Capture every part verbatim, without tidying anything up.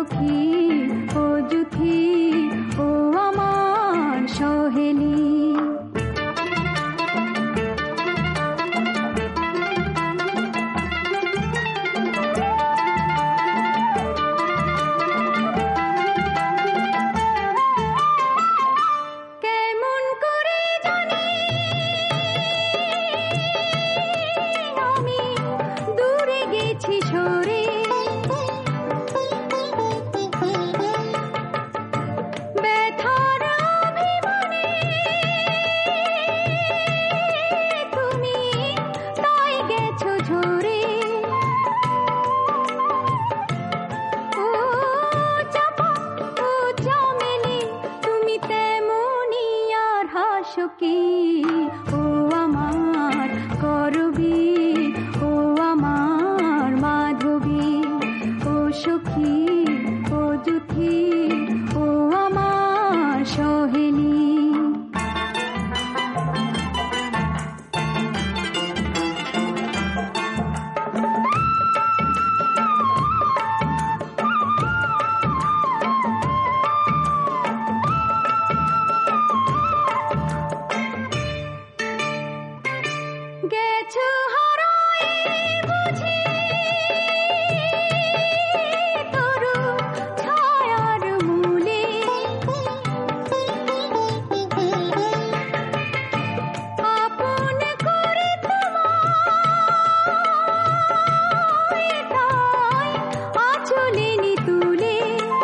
সখী ও জুথি ও আমার সহেলি। সখী ও আমার করবী ও আমার মাধবী ও সখী ও জুথি ও আমার সহেলি। গেছো হারায়ে বুঝি তরু ছায়ার মূলে, আপন করে তোমায় তাই আঁচলে নি তুলে।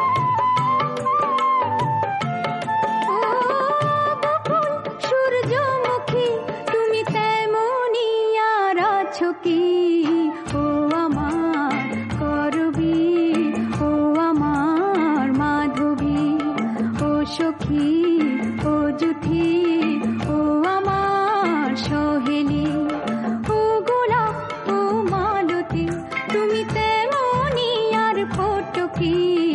ও বকুল সূর্যমুখী তুমি তেমনি সখী ও আমার করবী ও আমার মাধবী ও সখী ও জুথি ও আমার সহেলি। ও গোলাপ ও মালতী তুমি তেমনি আর ফটকী।